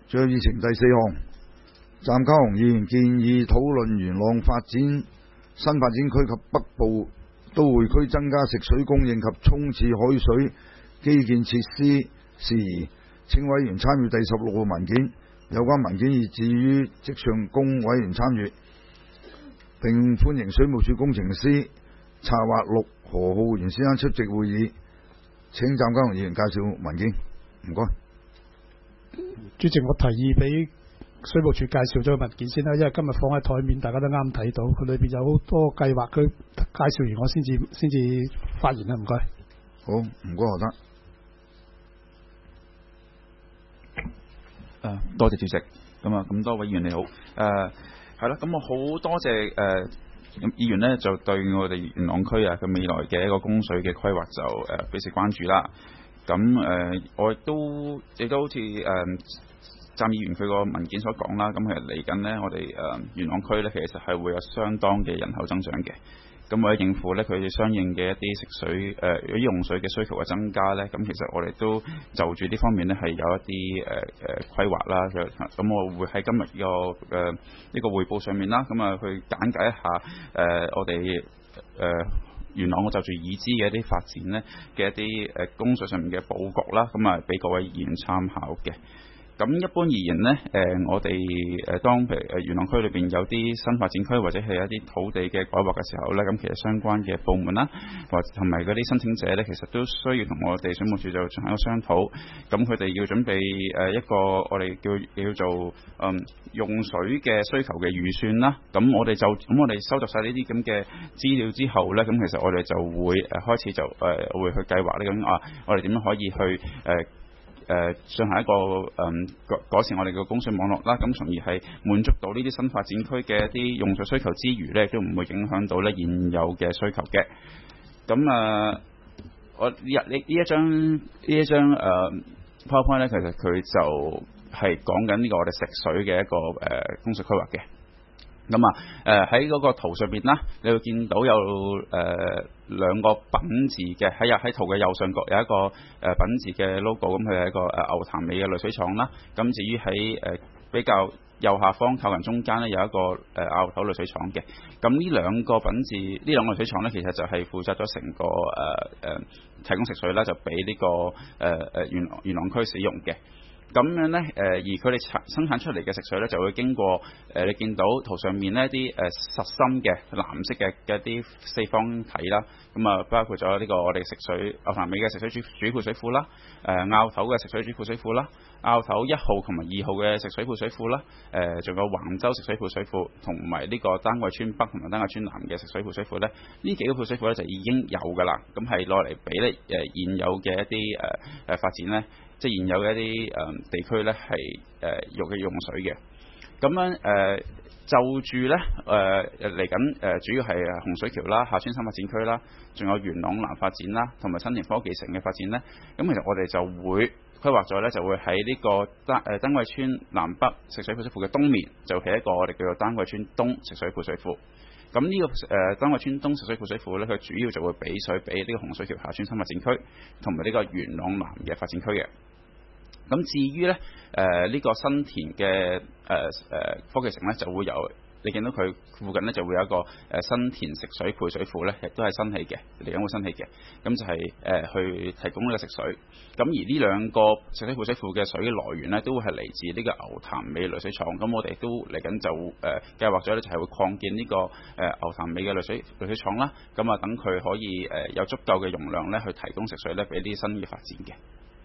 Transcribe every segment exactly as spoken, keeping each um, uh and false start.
最後議程第四項，湛嘉鴻議員建議討論元朗發展新發展區及北部都會區增加食水供應及沖廁海水基建設施事宜，請委員參與第十六號文件。有關文件已置於席上，供委員參閱，並歡迎水務署工程師策劃陸何浩源先生出席會議。請湛嘉鴻議員介紹文件，唔該。 主席，我提議俾水務署介紹咗個文件先啦，因為今日放喺台面，大家都啱睇到，佢裏邊有好多計劃，佢介紹完我先至先至發言啦，唔該。 好，唔該何生。 誒、呃，多謝主席。咁啊，咁多位議員你好。誒、呃，係啦，咁我好多謝誒、呃、議員呢，就對我哋元朗區啊嘅未來嘅一個供水嘅規劃就誒表示關注啦。咁誒、呃，我亦都亦都好似誒湛議員佢個文件所講啦。咁其實嚟緊呢，我哋誒、呃、元朗區呢，其實係會有相當嘅人口增長嘅。咁為咗應付咧佢哋相應嘅一啲食水誒、呃、用水嘅需求嘅增加咧，咁其實我哋都就住呢方面咧係有一啲誒誒規劃啦。咁我會喺今日呢、這個誒呢、呃這個匯報上面啦，咁啊去簡介一下誒、呃、我哋誒、呃、元朗就住已知嘅一啲發展咧嘅一啲誒供水上面嘅佈局啦，咁啊俾各位議員參考嘅。咁一般而言呢，誒、呃、我哋誒當譬如誒元朗區裏邊有啲新發展區或者係一啲土地嘅改劃嘅時候呢，咁其實相關嘅部門啦，或同埋嗰啲申請者呢，其實都需要同我哋水務署就進行一個商討。咁佢哋要準備誒一個我哋叫叫做嗯用水嘅需求嘅預算啦。咁我哋就咁我哋收集晒呢啲咁嘅資料之後呢，咁其實我哋就會誒開始就誒、呃、會去計劃呢咁啊，我哋點樣可以去誒。呃誒、呃、進行一個誒、嗯、改改善我哋嘅供水網絡啦，咁從而係滿足到呢啲新發展區嘅一啲用水需求之餘呢，都唔會影響到呢現有嘅需求嘅。咁啊、呃，我呢呢呢一張呢一張誒 PowerPoint 呢，其實佢就係講緊呢個我哋食水嘅一個誒、呃、供水規劃嘅。咁啊，誒喺嗰個圖上邊啦，你會見到有誒、呃、兩個品字嘅喺喺圖嘅右上角有一個誒、呃、品字嘅 logo，咁佢係一個誒、呃、牛潭尾嘅濾水廠啦。咁至於喺誒比較右下方靠近中間咧有一個誒拗頭濾水廠嘅。咁呢兩個品字呢兩個濾水廠咧，其實就係負責咗成個誒誒、呃、提供食水啦，就俾呢、這個誒誒元元朗區使用嘅。咁樣呢，誒、呃、而佢哋生產出嚟嘅食水呢，就會經過誒、呃、你見到圖上面呢啲誒實心嘅藍色嘅嘅一啲四方體啦，咁啊包括咗呢個我哋食水牛潭尾嘅食水主主配水庫啦，誒拗頭嘅食水主配水庫啦，拗頭一號同埋二號嘅食水配水庫啦，誒、呃、仲有橫洲食水配水庫同埋呢個丹桂村北同埋丹桂村南嘅食水配水庫呢，呢幾個配水庫呢，就已經有㗎啦，咁係攞嚟俾咧誒現有嘅一啲誒誒發展呢。即係現有嘅一啲誒、呃、地區咧係誒用嘅用水嘅，咁樣誒、呃、就住咧誒嚟緊誒主要係洪水橋啦、廈村新發展區啦，仲有元朗南發展啦，同埋新田科技城嘅發展咧。咁其實我哋就會規劃咗咧，就會喺呢個丹誒丹桂村南北食水配水庫嘅東面，就起一個我哋叫做丹桂村東食水配水庫。咁呢、這個誒、呃、丹桂村東食水配水庫咧，佢主要就會俾水俾呢個洪水橋廈村新發展區同埋呢個元朗南嘅發展區嘅。咁至於咧誒呢個新田嘅誒誒科技城咧，就會有你見到佢附近咧就會有一個誒新田食水配水庫咧，亦都係新起嘅，嚟緊會新起嘅。咁就係、是、誒、呃、去提供呢個食水。咁而呢兩個食水配水庫嘅水嘅來源咧，都會係嚟自呢個牛潭尾濾水廠。咁我哋都嚟緊就誒、呃、計劃咗咧，就係會擴建呢、這個誒、呃、牛潭尾嘅濾水濾水廠啦。咁啊等佢可以誒、呃、有足夠嘅容量咧，去提供食水咧俾啲新嘅發展嘅。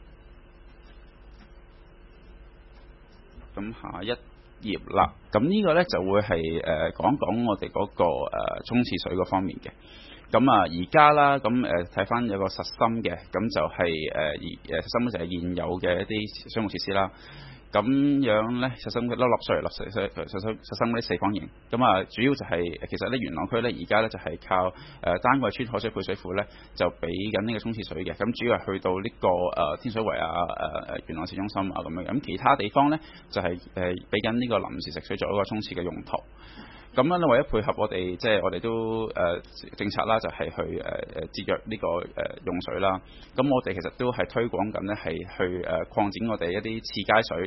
咁下一頁啦，咁呢個呢就會係誒、呃、講講我哋嗰、那個誒沖廁水嗰方面嘅。咁啊而家啦，咁誒睇翻有個實心嘅，咁就係誒而誒實心就係現有嘅一啲水務設施啦。咁樣咧，實心嘅粒粒水嚟落實實實實實心嗰啲四方形。咁啊，主要就係、是、其實咧元朗區咧而家咧就係靠誒、呃、丹桂村海水配水庫咧，就俾緊呢個沖廁水嘅。咁主要係去到呢、這個誒、呃、天水圍啊、誒、呃、誒元朗市中心啊咁樣。咁其他地方咧就係誒俾緊呢個臨時食水作一個沖廁嘅用途。咁樣咧，為咗配合我哋即係我哋都誒、呃、政策啦，就係、是、去誒誒、呃、節約呢、這個誒、呃、用水啦。咁我哋其實都係推廣緊咧，係去誒擴展我哋一啲次街水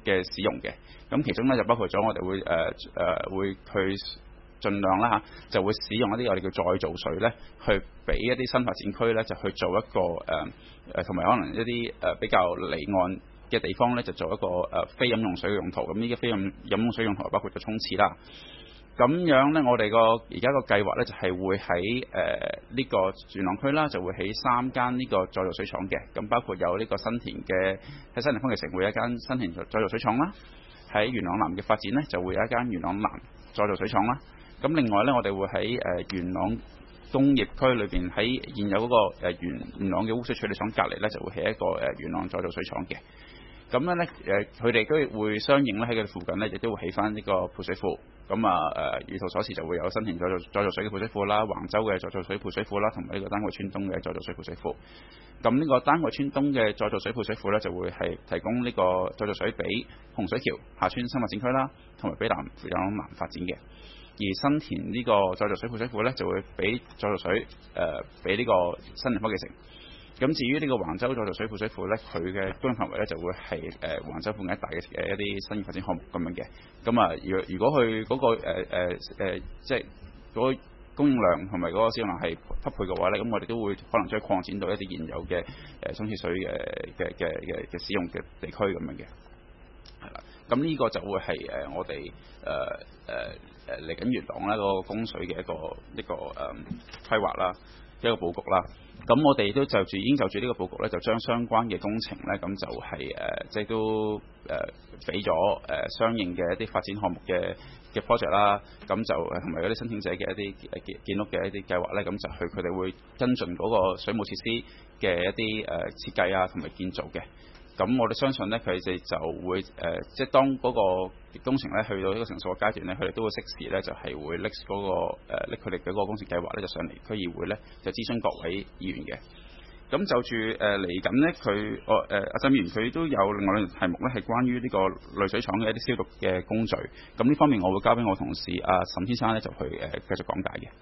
嘅使用嘅。咁其中咧就包括咗我哋會誒誒、呃、會去盡量啦嚇，就會使用一啲我哋叫再造水咧，去俾一啲新發展區咧就去做一個誒誒同埋可能一啲誒、呃、比較離岸嘅地方咧，就做一個誒、呃、非飲用水嘅用途。咁呢啲非飲飲用水用途包括咗沖廁啦。咁樣咧，我哋個而家個計劃咧就係、是、會喺誒呢個元朗區啦，就會起三間呢個再造水廠嘅。咁包括有呢個新田嘅喺新田科技城會有一間新田再造水廠啦。喺元朗南嘅發展呢，就會有一間元朗南再造水廠啦。咁另外呢，我哋會喺誒、呃、元朗工業區裏邊喺現有嗰、那個、呃、元元朗嘅污水處理廠隔離呢，就會起一個誒、呃、元朗再造水廠嘅。咁樣呢，誒佢哋都會相應咧喺佢哋附近呢，亦都會起翻呢個配水庫。咁啊誒，如圖所示就會有新田再造再造水嘅配水庫啦，橫洲嘅再造水配水庫啦，同埋呢個丹桂村東嘅再造水配水庫。咁呢個丹桂村東嘅再造水配水庫呢，就會係提供呢個再造水俾洪水橋下村新發展區啦，同埋俾南元朗南發展嘅。而新田呢個再造水配水庫呢，就會俾再造水誒俾呢個新田科技城。咁至於呢個橫洲再造水配水庫呢，佢嘅供應範圍呢，就會係誒、呃、橫洲附近一帶嘅誒一啲新嘅發展項目咁樣嘅。咁啊，如如果佢嗰、那個誒誒誒，即係嗰個供應量同埋嗰個使用量係匹配嘅話呢，咁我哋都會可能將擴展到一啲現有嘅誒沖廁水嘅嘅嘅嘅嘅使用嘅地區咁樣嘅。係啦，咁呢個就會係誒、呃、我哋誒誒誒嚟緊元朗咧嗰個供水嘅一個一個誒、呃、規劃啦，一個佈局啦。咁我哋都就住已經就住呢個佈局咧，就將相關嘅工程咧，咁就係、是、誒、呃，即係都誒俾咗誒相應嘅一啲發展項目嘅嘅 project 啦。咁就同埋嗰啲申請者嘅一啲建建屋嘅一啲計劃咧，咁就去佢哋會跟進嗰個水務設施嘅一啲誒、呃、設計啊，同埋建造嘅。咁我哋相信咧，佢哋就會誒、呃，即係當嗰個工程咧去到呢個成熟嘅階段咧，佢哋都會適時咧就係、是、會拎嗰、那個誒拎佢哋嘅嗰個工程計劃咧，就上嚟區議會咧就諮詢各位議員嘅。咁就住誒嚟緊咧，佢我誒阿曾議員佢都有另外兩個題目咧，係關於呢個濾水廠嘅一啲消毒嘅工序。咁呢方面我會交俾我同事阿、啊、沈先生咧，就去誒、呃、繼續講解嘅。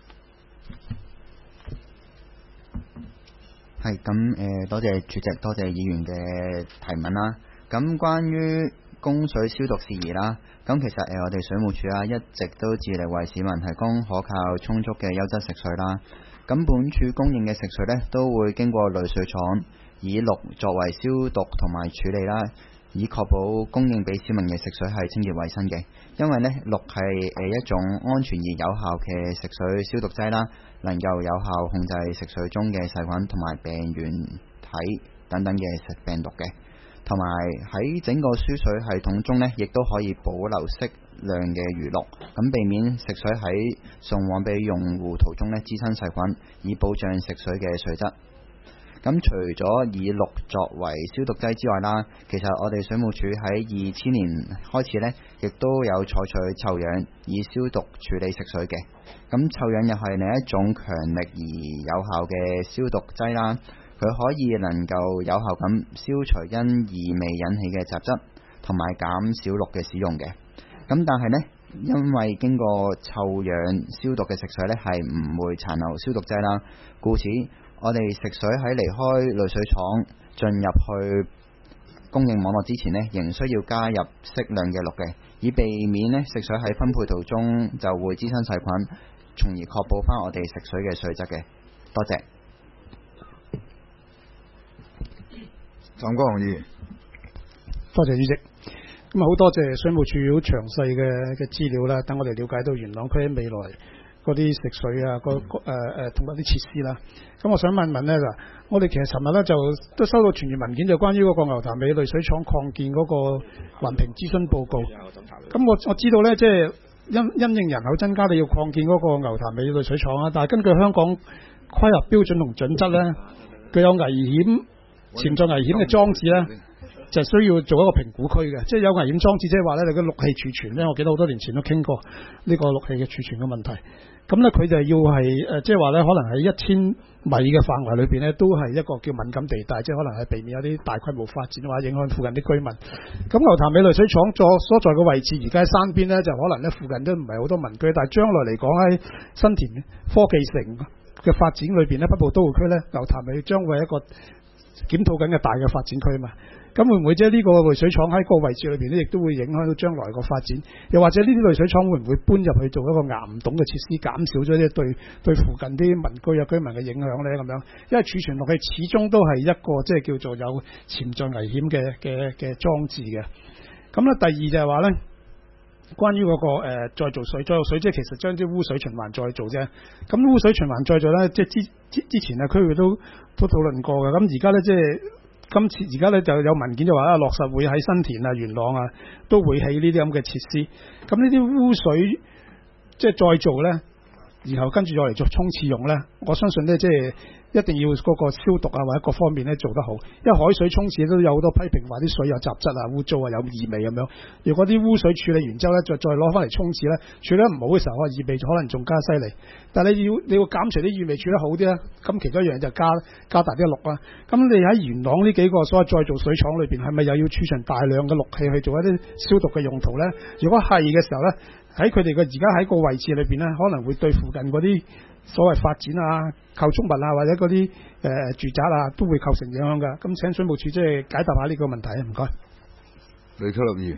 係咁誒，多謝主席，多謝議員嘅提問啦。咁關於供水消毒事宜啦，咁其實誒、呃、我哋水務署啊一直都致力為市民提供可靠充足嘅優質食水啦。咁本署供應嘅食水呢，都會經過濾水廠以氯作為消毒同埋處理啦，以確保供應俾市民嘅食水係清潔衛生嘅。因為呢，氯係誒一種安全而有效嘅食水消毒劑啦，能夠有效控制食水中嘅細菌同埋病原體等等嘅食病毒嘅，同埋喺整個輸水系統中呢，亦都可以保留適量嘅餘氯，咁避免食水喺送往俾用戶途中呢滋生細菌，以保障食水嘅水質。咁除咗以氯作為消毒劑之外啦，其實我哋水務署喺二千年開始呢，亦都有採取臭氧以消毒處理食水嘅。咁臭氧又係另一種強力而有效嘅消毒劑啦，佢可以能夠有效咁消除因異味引起嘅雜質，同埋減少氯嘅使用嘅。咁但係呢，因為經過臭氧消毒嘅食水呢，係唔會殘留消毒劑啦，故此我哋食水喺離開濾水廠進入去供應網絡之前呢，仍需要加入適量嘅氯嘅，以避免呢食水喺分配途中就會滋生細菌，從而確保翻我哋食水嘅水質嘅。多謝。 湛江議員， 多謝主席。咁啊，好多謝水務署好詳細嘅嘅資料啦，等我哋了解到元朗區未來嗰啲食水啊，個誒誒同埋啲設施啦。咁我想問問咧，就我哋其實尋日咧就都收到傳閱文件，就關於嗰個牛潭尾濾水廠擴建嗰個環評諮詢報告。咁我我知道咧，即係因因應人口增加，你要擴建嗰個牛潭尾濾水廠啊。但係根據香港規劃標準同準則咧，佢有危險、潛在危險嘅裝置咧，就需要做一個評估區嘅，即係有危險裝置，即係話咧，你嘅氯氣儲存咧，我記得好多年前都傾過呢個氯氣嘅儲存嘅問題。咁咧，佢就要係誒，即係話咧，可能喺一千米嘅範圍裏邊咧，都係一個叫敏感地帶，即係可能係避免有啲大規模發展或者影響附近啲居民。咁牛潭尾濾水廠所所在嘅位置，而家喺山邊咧，就可能咧附近都唔係好多民居，但係將來嚟講喺新田科技城嘅發展裏邊咧，北部都會區咧，牛潭尾將會係一個檢討緊嘅大嘅發展區嘛。咁會唔會即係呢個濾水廠喺個位置裏邊咧，亦都會影響到將來個發展？又或者呢啲濾水廠會唔會搬入去做一個岩洞嘅設施，減少咗啲對對附近啲民居啊居民嘅影響咧？咁樣，因為儲存落去始終都係一個即係叫做有潛在危險嘅嘅嘅裝置嘅。咁咧，第二就係話咧，關於嗰、那個、呃、再造水，再造水即係其實將啲污水循環再造啫。咁污水循環再造咧，即係之之之前啊區域都都討論過嘅。咁而家咧即係。今次而家咧就有文件就話啊，落實會喺新田啊、元朗啊都會起呢啲咁嘅設施。咁呢啲污水即係再造咧，然後跟住再嚟做沖廁用咧，我相信咧即係一定要嗰個消毒啊或者各方面咧做得好。因為海水沖廁都有好多批評話啲水有雜質啊、污糟啊、有異味咁樣。如果啲污水處理完之後咧，再再攞翻嚟沖廁咧，處理得唔好嘅時候，個異味就可能仲加犀利。但係你要你要減除啲異味處理好啲咧，咁其中一樣就加加大啲氯啦。咁你喺元朗呢幾個所謂再造水廠裏邊，係咪又要儲存大量嘅氯氣去做一啲消毒嘅用途咧？如果係嘅時候咧，喺佢哋嘅而家喺個位置裏邊咧，可能會對附近嗰啲所謂發展啊、構築物啊或者嗰啲誒住宅啊，都會構成影響㗎。咁請水務署即係解答下呢個問題啊，唔該。 李啟立議員。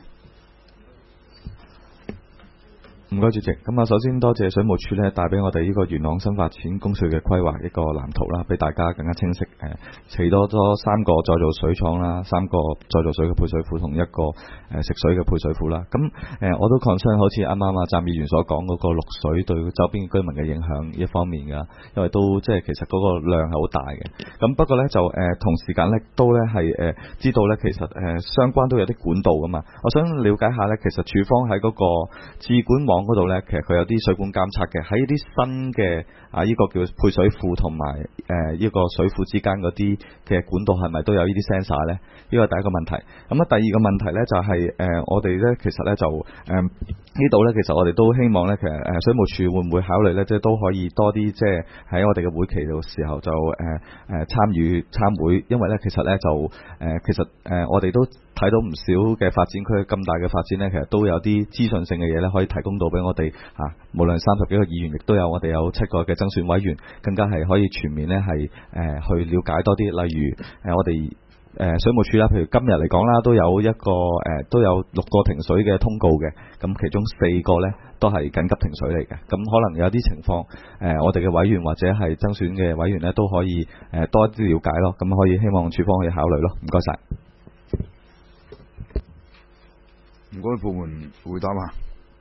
唔該主席，咁啊首先多謝水務署咧帶俾我哋呢個元朗新發展供水嘅規劃一個藍圖啦，俾大家更加清晰。誒，起多咗三個再造水廠啦，三個再造水嘅配水庫同一個誒食水嘅配水庫啦。咁誒我都 concern 好似啱啱啊湛議員所講嗰個綠水對周邊居民嘅影響一方面㗎，因為都即係其實嗰個量係好大嘅。咁不過咧就誒同時間咧都咧係誒知道咧其實誒相關都有啲管道㗎嘛。我想了解下咧，其實署方喺嗰個智管網嗰度咧，其實佢有啲水管監測嘅，喺呢啲新嘅啊呢、這個叫配水庫同埋誒呢個水庫之間嗰啲嘅管道係咪都有呢啲 sensor 咧？呢個係第一個問題。咁啊第二個問題咧就係、是、誒、呃、我哋咧其實咧就誒、呃、呢度咧其實我哋都希望咧其實誒、呃、水務署會唔會考慮咧，即係都可以多啲即係喺我哋嘅會期嘅時候就誒誒參與參會，因為咧其實咧就誒、呃、其實誒、呃、我哋都睇到唔少嘅發展區咁大嘅發展咧，其實都有啲資訊性嘅嘢咧可以提供到俾我哋嚇、啊，無論三十幾個議員，亦都有我哋有七個嘅增選委員，更加係可以全面咧係誒去了解多啲。例如誒、呃、我哋誒、呃、水務署啦，譬如今日嚟講啦，都有一個誒、呃、都有六個停水嘅通告嘅，咁其中四個咧都係緊急停水嚟嘅。咁可能有啲情況誒、呃，我哋嘅委員或者係增選嘅委員咧都可以誒、呃、多啲了解咯。咁可以希望署方可以考慮咯。唔該晒。 唔該，部門回答下。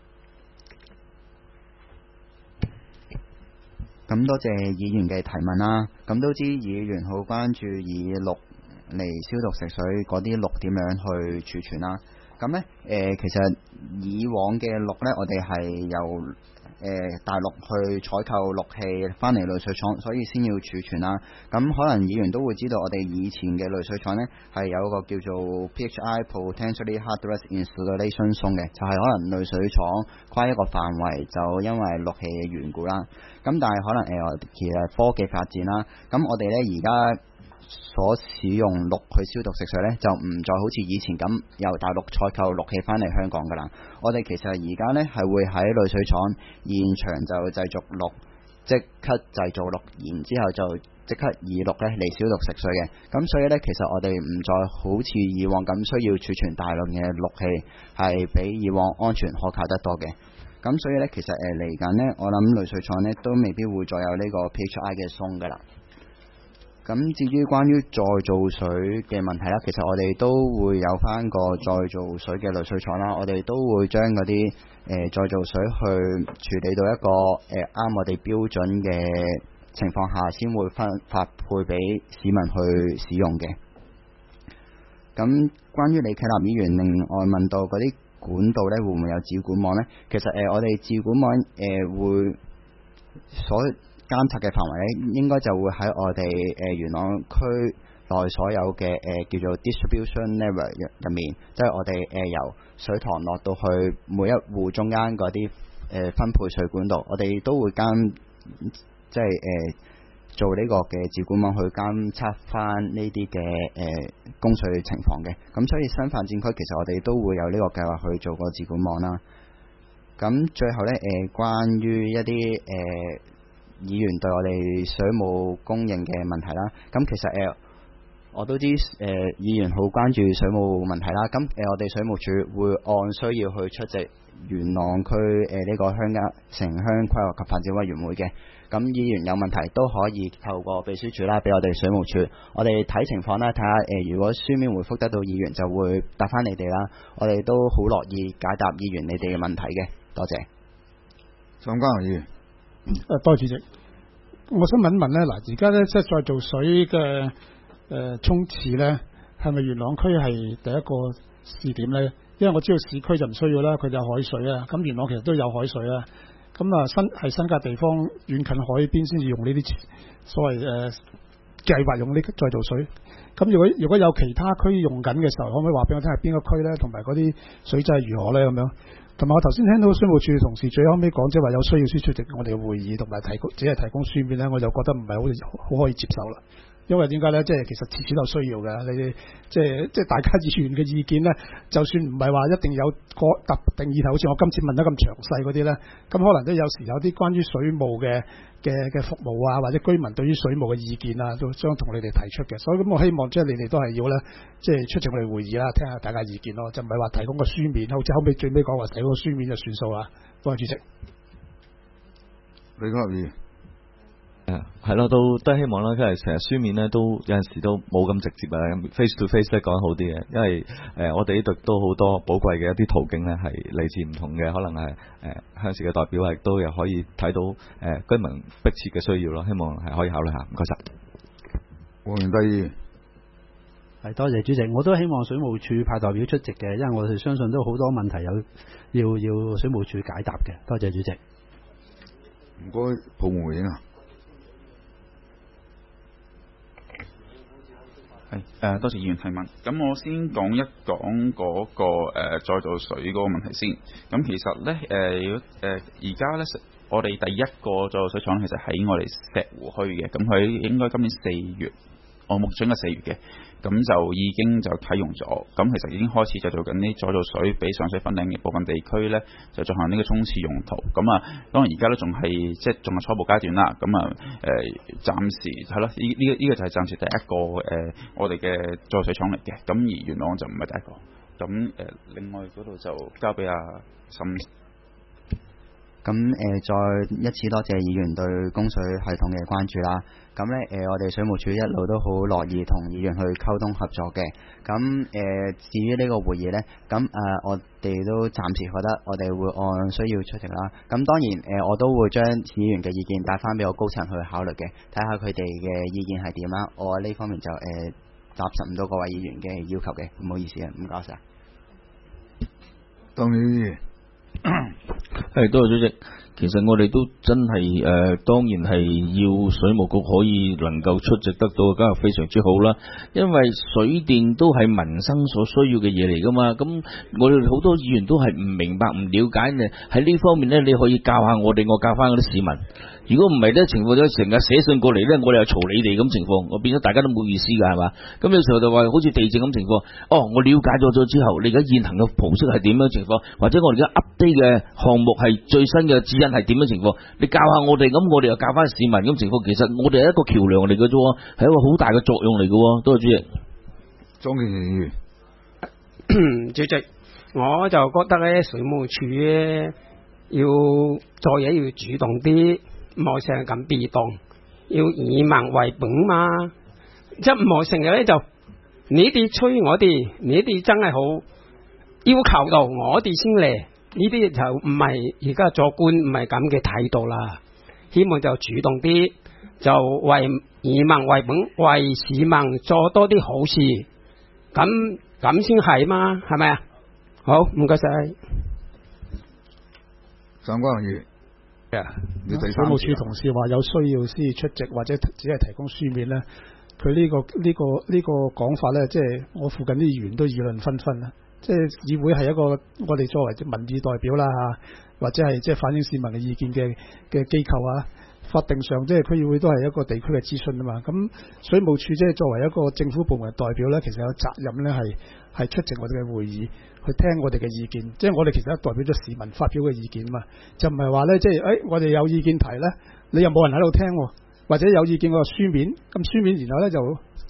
咁多謝議員嘅提問啦。咁都知議員好關注以氯嚟消毒食水嗰啲氯點樣去儲存啦。咁呢，誒、呃，其實以往嘅氯呢，我哋係由誒、呃、大陸去採購氯氣翻嚟濾水廠，所以先要儲存啦。咁可能議員都會知道，我哋以前嘅濾水廠呢，係有一個叫做 P H I Potentially Hazardous Installation Zone 嘅，就係、是、可能濾水廠跨一個範圍，就因為氯氣嘅緣故啦。咁但係可能誒、呃，其實科技發展啦，咁我哋呢而家所使用氯去消毒食水呢，就唔再好似以前咁由大陸採購氯氣翻嚟香港噶啦。我哋其實而家呢係會喺濾水廠現場就製造氯，即刻製造氯，然之後就即刻以氯呢嚟消毒食水嘅。咁所以呢，其實我哋唔再好似以往咁需要儲存大量嘅氯氣，係比以往安全可靠得多嘅。咁所以呢，其實誒嚟緊呢，我諗濾水廠呢都未必會再有呢個 P H I 嘅松噶啦。咁至於關於再造水嘅問題啦，其實我哋都會有翻個再造水嘅濾水廠啦，我哋都會將嗰啲誒再造水去處理到一個誒啱、呃、我哋標準嘅情況下，先會分發配俾市民去使用嘅。咁關於李啟立議員另外問到嗰啲管道呢，會唔會有智管網呢？其實誒、呃、我哋智管網誒、呃、會所監測嘅範圍咧，應該就會喺我哋誒、呃、元朗區內所有嘅誒、呃、叫做 distribution network 入面，即係我哋誒、呃、由水塘落到去每一戶中間嗰啲誒分配水管道，我哋都會監即係誒、呃、做呢個嘅智管網去監測翻呢啲嘅誒供水情況嘅。咁所以新發展區其實我哋都會有呢個計劃去做個智管網啦。咁最後咧誒、呃，關於一啲誒。呃議員對我哋水務供應嘅問題啦，咁其實誒、呃， 我都知誒、呃、議員好關注水務問題啦。咁誒、呃、我哋水務署會按需要去出席元朗區誒呢個鄉郊城鄉規劃及發展委員會嘅。咁議員有問題都可以透過秘書處啦，俾我哋水務署。我哋睇情況啦，睇下誒如果書面回覆得到議員，就會答翻你哋啦。我哋都好樂意解答議員你哋嘅問題嘅。多謝。 湛江議員。 誒，多謝主席。我想問一問咧，嗱，而家咧即係再造水嘅誒沖廁咧，係咪元朗區係第一個試點咧？因為我知道市區就唔需要啦，佢哋有海水啊。咁元朗其實都有海水啊。咁啊，新係新界地方遠近海邊先至用呢啲所謂誒計劃用呢再造水。咁如果如果有其他區用緊嘅時候，可唔可以話俾我聽係邊個區咧？同埋嗰啲水質係如何咧？咁樣。同埋我頭先聽到水務署同事最後尾講，即係話有需要先出席我哋嘅會議，同埋提供只係提供書面咧，我就覺得唔係好好可以接受啦。因為點解咧？即係其實次次都需要嘅，你哋即係即係大家議員嘅意見咧，就算唔係話一定有個特定議題，好似我今次問得咁詳細嗰啲咧，咁可能都有時有啲關於水務嘅嘅嘅服務啊，或者居民對於水務嘅意見啊，都將同你哋提出嘅。所以咁我希望即係你哋都係要咧，即係出席我哋會議啦，聽下大家意見咯，就唔係話提供個書面，好似後尾最尾講話提供個書面就算數啦。多謝主席。 李國立議員。 誒係咯，都都希望啦，因為成日書面咧都有陣時都冇咁直接啊 ，face to face 咧講得好啲嘅，因為誒、呃、我哋呢度都好多寶貴嘅一啲途徑咧係嚟自唔同嘅，可能係誒鄉事嘅代表係都有可以睇到誒、呃、居民迫切嘅需要咯，希望係可以考慮下，唔該晒。 黃元帝議員。 係多謝主席，我都希望水務署派代表出席嘅，因為我哋相信都好多問題有要要水務署解答嘅。多謝主席。 唔該，部門回應啊。 係誒、呃，多謝議員提問。咁我先講一講嗰、那個誒、呃、再造水嗰個問題先。咁其實咧誒，誒而家咧，我哋第一個再造水廠其實喺我哋石湖墟嘅。咁佢應該今年四月，我目準嘅四月嘅，咁就已經就啟用咗。咁其實已經開始就做緊啲再造水，俾上水粉嶺嘅部分地區咧，就進行呢個沖廁用途。咁啊，當然而家都仲係即係仲係初步階段啦。咁啊誒，暫時係咯，呢呢個呢個就係暫時第一個誒、呃，我哋嘅再造水廠嚟嘅。咁而元朗就唔係第一個。咁誒、呃，另外嗰度就交俾阿沈。 咁誒、呃，再一次多謝議員對供水系統嘅關注啦。咁咧誒，我哋水務署一路都好樂意同議員去溝通合作嘅。咁誒、呃，至於呢個會議咧，咁誒、呃，我哋都暫時覺得我哋會按需要出席啦。咁當然誒、呃，我都會將議員嘅意見帶翻俾我高層去考慮嘅，睇下佢哋嘅意見係點啦。我呢方面就誒答實唔到各位議員嘅要求嘅，唔好意思啊，唔該晒。 當然。 係多謝主席。其實我哋都真係誒、呃，當然係要水務局可以能夠出席得到，梗係非常之好啦。因為水電都係民生所需要嘅嘢嚟噶嘛。咁我哋好多議員都係唔明白、唔了解嘅，喺呢方面呢，你可以教下我哋，我教翻嗰啲市民。如果唔係呢情況就成日寫信過嚟呢，我哋又嘈你哋咁情況，我變咗大家都冇意思噶，係嘛？咁有時候就話好似地震咁情況，哦，我了解咗咗之後，你而家現行嘅模式係點樣情況，或者我哋而家 update 嘅項目係最新嘅指引係點樣情況，你教下我哋，咁我哋又教翻市民咁情況，其實我哋係一個橋梁嚟嘅啫，係一個好大嘅作用嚟嘅。多謝主席。 莊敬議員。 主席，我就覺得咧，水務署咧要做嘢要主動啲。唔好成日咁被動，要以民為本嘛。即係唔好成日咧就你哋催我哋，你哋真係好要求到我哋先嚟，呢啲就唔係而家做官唔係咁嘅態度啦。希望就主動啲，就為以民為本，為市民做多啲好事，咁咁先係嘛，係咪啊？好，唔該晒。 湛江議員。 水務署同事話有需要先出席，或者只係提供書面咧，佢呢、呢個呢、呢個呢、呢個講法咧，即係我附近啲議員都議論紛紛啦。即係議會係一個我哋作為民意代表啦嚇，或者係即係反映市民嘅意見嘅嘅機構啊。法定上即係區議會都係一個地區嘅諮詢啊嘛。咁水務署即係作為一個政府部門嘅代表咧，其實有責任咧係係出席我哋嘅會議，去聽我哋嘅意見。即係我哋其實代表咗市民發表嘅意見嘛，就唔係話咧即係誒、哎、我哋有意見提咧，你又冇人喺度聽，或者有意見個書面，咁書面然後咧就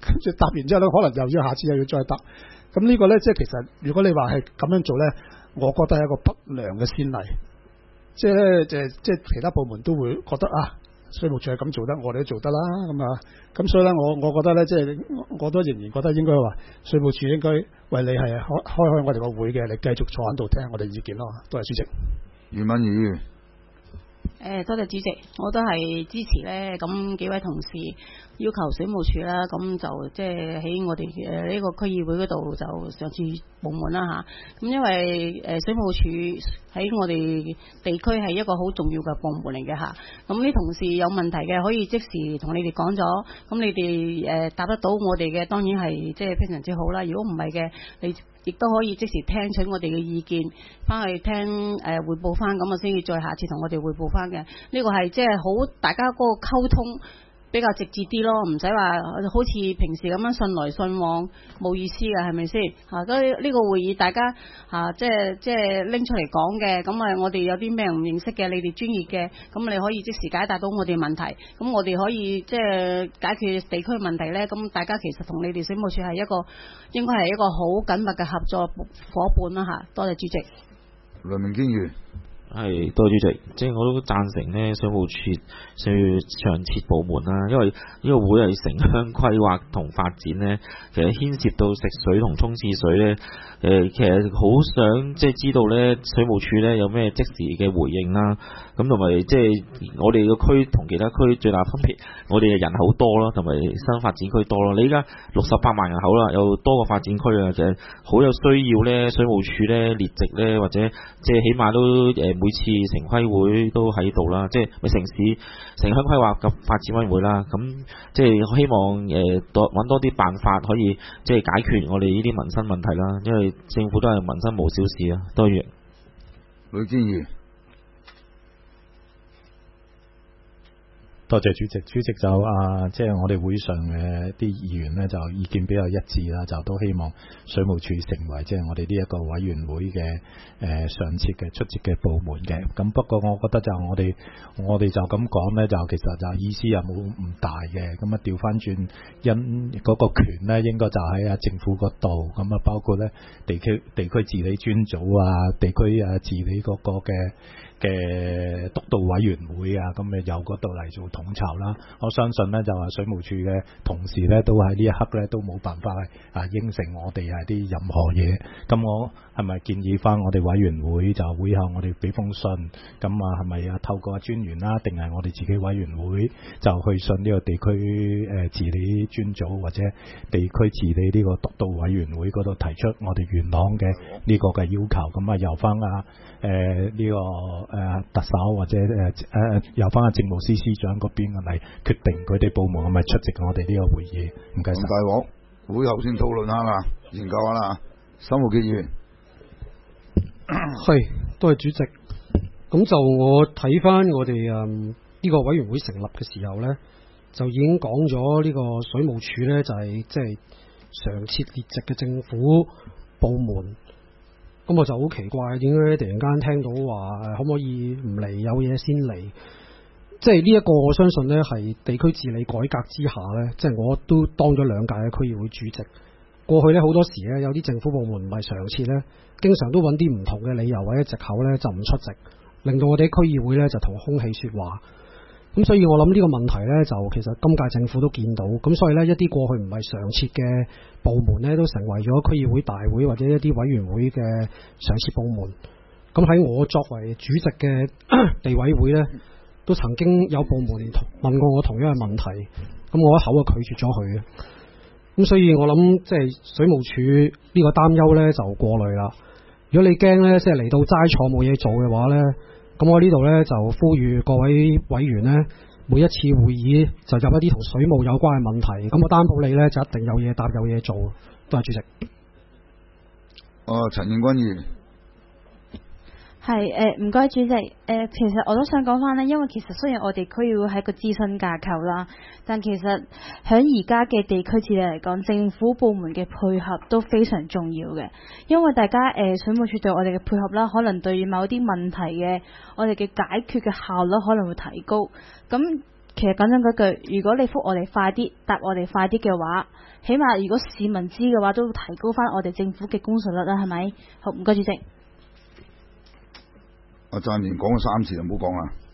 跟住答完之後咧，可能又要下次又要再答。咁呢個咧，即係其實如果你話係咁樣做咧，我覺得係一個不良嘅先例。即係咧，即係即係其他部門都會覺得啊，水務署係咁做得，我哋都做得啦。咁啊，咁所以咧，我我覺得咧，即係我都仍然覺得應該話水務署應該為你係開開開我哋個會嘅，你繼續坐喺度聽我哋意見咯。多謝主席。 余敏儀。 誒，多謝主席，我都係支持咧。咁幾位同事要求水務署啦，咁就即係喺我哋誒呢個區議會嗰度就上次部門啦嚇。咁因為誒水務署喺我哋地區係一個好重要嘅部門嚟嘅嚇。咁啲同事有問題嘅可以即時同你哋講咗，咁你哋誒答得到我哋嘅，當然係即係非常之好啦。如果唔係嘅，你亦都可以即時聽取我哋嘅意見，翻去聽誒彙報翻，咁啊先至再下次同我哋彙報翻嘅。呢個係即係好大家嗰個溝通比較直接啲咯，唔使話好似平時咁樣信來信往，冇意思嘅，係咪先？嚇，咁呢個會議大家嚇即係即係拎出嚟講嘅，咁啊我哋有啲咩唔認識嘅，你哋專業嘅，咁你可以即時解答到我哋問題，咁我哋可以即係解決地區問題呢。咁大家其實同你哋水務署係一個應該係一個好緊密嘅合作伙伴啦嚇。多謝主席。 梁明堅如。 係，多謝主席，即係我都贊成呢水務署需要常設部門啦，因為呢個會係城鄉規劃同發展呢，其實牽涉到食水同沖廁水呢。誒、呃，其實好想即係知道呢水務署呢有咩即時嘅回應啦，咁同埋即係我哋個區同其他區最大分別，我哋嘅人口多啦，同埋新發展區多啦。你依家六十八萬人口啦，有多個發展區啊，其實好有需要呢水務署呢列席呢，或者即係起碼都誒、呃每次城規會都喺度啦，即係咪城市城鄉規劃及發展委員會啦，咁即係希望誒多揾多啲辦法可以即係解決我哋呢啲民生問題啦，因為政府都係民生無小事啊。多謝。 呂堅如。 多謝主席，主席就啊，即係我哋會上嘅啲議員呢，就意見比較一致啦，就都希望水務署成為即係我哋呢一個委員會嘅誒、呃、上設嘅出席嘅部門嘅。咁不過我覺得就我哋我哋就咁講呢，就其實就意思又冇唔大嘅。咁啊調翻轉，因嗰個權呢應該就喺啊政府嗰度。咁啊包括呢地區地區治理專組啊，地區啊治理嗰個嘅嘅督導委員會啊，咁誒由嗰度嚟做統籌啦。我相信呢，就話水務署嘅同事呢，都喺呢一刻呢，都冇辦法啊應承我哋係啲任何嘢。咁我係咪建議翻我哋委員會就會後我哋俾封信？咁啊係咪啊透過專員啦，定係我哋自己委員會就去信呢個地區誒治理專組或者地區治理呢個督導委員會嗰度提出我哋元朗嘅呢個嘅要求？咁啊由翻啊誒呢個。誒、呃、特首或者誒誒由翻阿政務司司長嗰邊嚟決定佢哋部門係咪出席我哋呢個會議？唔該晒。大鑊，會後先討論下嘛，研究下啦。沈浩傑議員， 係多謝主席。咁就我睇翻我哋誒呢個委員會成立嘅時候咧，就已經講咗呢個水務署咧就係即係常設列席嘅政府部門。咁我就好奇怪，點解突然間聽到話可唔可以唔嚟，有嘢先嚟？即係呢一個，我相信呢係地區治理改革之下呢，即係我都當咗兩屆嘅區議會主席。過去呢，好多時呢，有啲政府部門唔係常設呢，經常都揾啲唔同嘅理由或者藉口呢，就唔出席，令到我哋區議會呢就同空氣說話。咁所以我諗呢個問題呢，就其實今屆政府都見到，咁所以呢，一啲過去唔係常設嘅部門呢，都成為咗區議會大會或者一啲委員會嘅常設部門。咁喺我作為主席嘅地委會呢，都曾經有部門問過我同樣嘅問題，咁我一口就拒絕咗佢嘅。咁所以我諗即係水務署呢個擔憂呢，就過濾啦。如果你驚呢，即係嚟到齋坐冇嘢做嘅話呢。咁我呢度呢，就呼籲各位委員呢，每一次會議就入一啲同水務有關嘅問題，咁我擔保你呢，就一定有嘢答有嘢做。多謝主席。 哦、呃，陳應君議員。 係誒，唔該主席。誒、呃，其實我都想講翻呢，因為其實雖然我哋區議會係一個諮詢架構啦，但其實喺而家嘅地區治理嚟講，政府部門嘅配合都非常重要嘅。因為大家誒、呃、水務署對我哋嘅配合啦，可能對某啲問題嘅我哋嘅解決嘅效率可能會提高。咁其實講真嗰句，如果你覆我哋快啲，答我哋快啲嘅話，起碼如果市民知嘅話，都會提高翻我哋政府嘅公信力啦，係咪？好，唔該主席。 我暫時講咗三次就唔好講啦。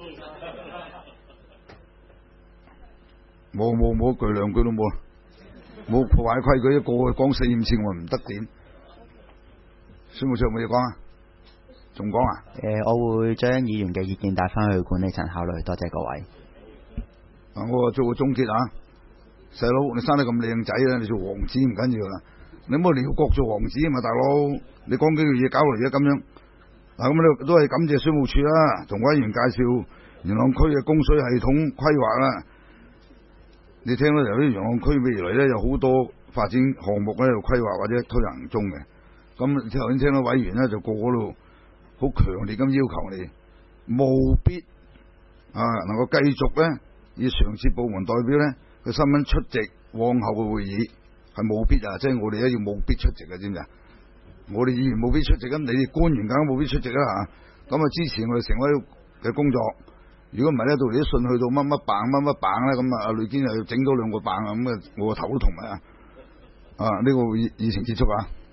冇冇冇一句兩句都冇，冇破壞規矩，一個講四五次我唔得點。宣務處有冇嘢講啊？仲講啊？ 誒、呃，我會將議員嘅意見帶翻去管理層考慮，多謝各位。 啊，我做個總結啊，細佬你生得咁靚仔啦，你做王子唔緊要啦，你唔好撩國做王子啊嘛，大佬，你講幾句嘢搞嚟而家咁樣。嗱，咁你都係感謝水務署啦，同委員介紹元朗區嘅供水系統規劃啦。你聽到由啲元朗區未來咧有好多發展項目喺度規劃或者推行中嘅，咁頭先聽到委員咧就個個都好強烈咁要求你，務必啊能夠繼續咧以常設部門代表咧嘅身份出席往後嘅會議，係務必啊！即係我哋咧要務必出席嘅，知唔知啊？我哋議員務必出席，咁你哋官員梗係務必出席啦嚇。咁啊支持我哋成委嘅工作。如果唔係咧，到時啲信去到乜乜棒乜乜棒咧，咁啊阿呂堅又要整多兩個棒啊，咁啊我個頭都痛埋啊！啊呢個會議議程結束啊！